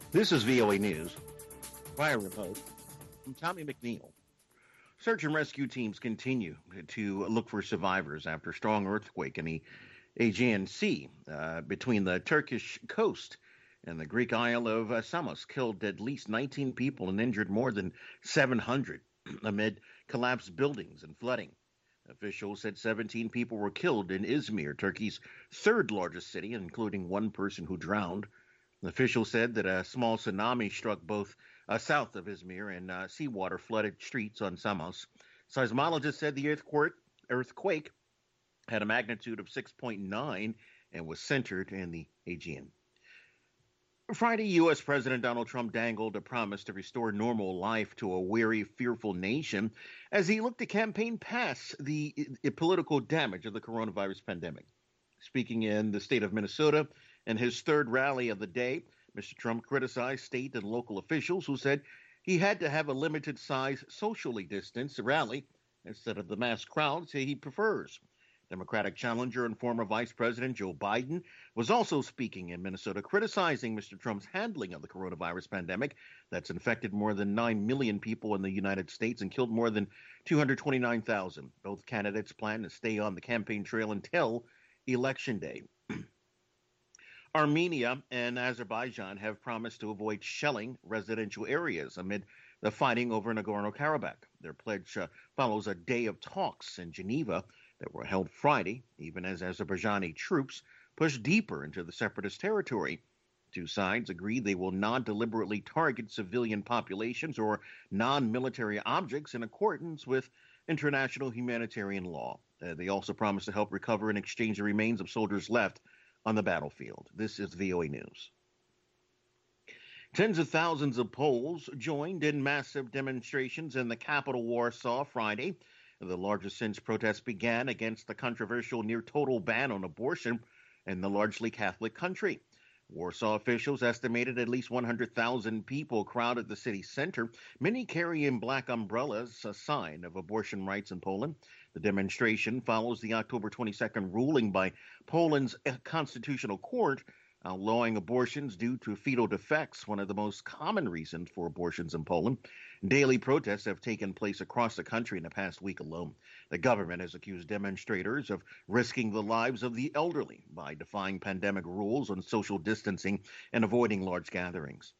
This is VOA News via remote. I'm Tommy McNeil. Search and rescue teams continue to look for survivors after a strong earthquake in the Aegean Sea between the Turkish coast and the Greek isle of Samos killed at least 19 people and injured more than 700 amid collapsed buildings and flooding. Officials said 17 people were killed in Izmir, Turkey's third largest city, including one person who drowned. Officials said that a small tsunami struck both south of Izmir and seawater flooded streets on Samos. Seismologists said the earthquake had a magnitude of 6.9 and was centered in the Aegean. Friday, U.S. President Donald Trump dangled a promise to restore normal life to a weary, fearful nation as he looked to campaign past the political damage of the coronavirus pandemic. Speaking in the state of Minnesota in his third rally of the day, Mr. Trump criticized state and local officials who said he had to have a limited size, socially distanced rally instead of the mass crowds he prefers. Democratic challenger and former Vice President Joe Biden was also speaking in Minnesota, criticizing Mr. Trump's handling of the coronavirus pandemic that's infected more than 9 million people in the United States and killed more than 229,000. Both candidates plan to stay on the campaign trail until Election Day. Armenia and Azerbaijan have promised to avoid shelling residential areas amid the fighting over Nagorno-Karabakh. Their pledge follows a day of talks in Geneva that were held Friday, even as Azerbaijani troops push deeper into the separatist territory. Two sides agree they will not deliberately target civilian populations or non-military objects in accordance with international humanitarian law. They also promise to help recover and exchange the remains of soldiers left on the battlefield. This is VOA News. Tens of thousands of Poles joined in massive demonstrations in the capital Warsaw Friday. The largest since protests began against the controversial near-total ban on abortion in the largely Catholic country. Warsaw officials estimated at least 100,000 people crowded the city center, many carrying black umbrellas, a sign of abortion rights in Poland. The demonstration follows the October 22nd ruling by Poland's constitutional court outlawing abortions due to fetal defects, one of the most common reasons for abortions in Poland. Daily protests have taken place across the country in the past week alone. The government has accused demonstrators of risking the lives of the elderly by defying pandemic rules on social distancing and avoiding large gatherings.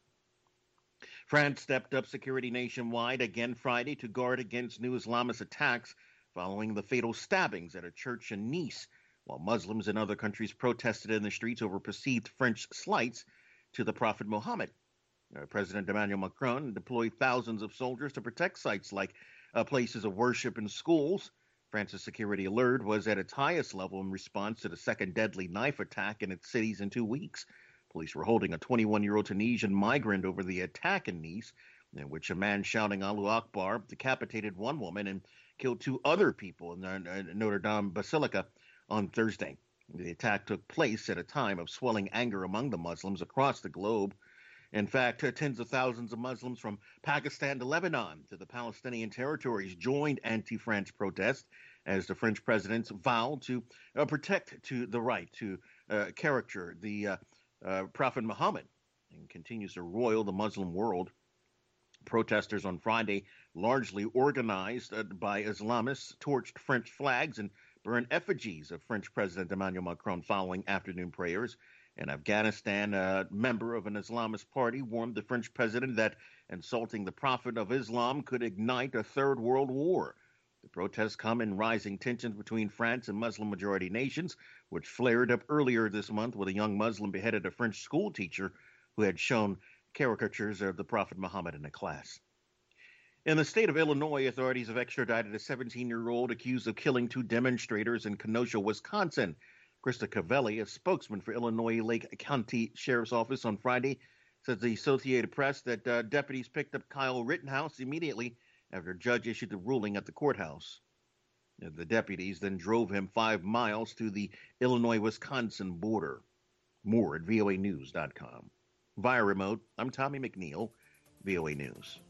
France stepped up security nationwide again Friday to guard against new Islamist attacks following the fatal stabbings at a church in Nice, while Muslims in other countries protested in the streets over perceived French slights to the Prophet Muhammad. President Emmanuel Macron deployed thousands of soldiers to protect sites like places of worship and schools. France's security alert was at its highest level in response to the second deadly knife attack in its cities in 2 weeks. Police were holding a 21-year-old Tunisian migrant over the attack in Nice, in which a man shouting Allahu Akbar decapitated one woman and killed two other people in the Notre Dame Basilica on Thursday. The attack took place at a time of swelling anger among the Muslims across the globe. In fact, tens of thousands of Muslims from Pakistan to Lebanon to the Palestinian territories joined anti-French protests as the French president vowed to protect the right to caricature the Prophet Muhammad and continues to roil the Muslim world. Protesters on Friday, largely organized by Islamists, torched French flags and burned effigies of French President Emmanuel Macron following afternoon prayers. In Afghanistan, a member of an Islamist party warned the French president that insulting the Prophet of Islam could ignite a third world war. The protests come in rising tensions between France and Muslim-majority nations, which flared up earlier this month with a young Muslim beheaded a French school teacher who had shown caricatures of the Prophet Muhammad in a class. In the state of Illinois, authorities have extradited a 17-year-old accused of killing two demonstrators in Kenosha, Wisconsin. Krista Cavelli, a spokesman for Illinois Lake County Sheriff's Office on Friday, said to the Associated Press that deputies picked up Kyle Rittenhouse immediately after a judge issued the ruling at the courthouse. The deputies then drove him 5 miles to the Illinois-Wisconsin border. More at voanews.com. Via remote, I'm Tommy McNeil, VOA News.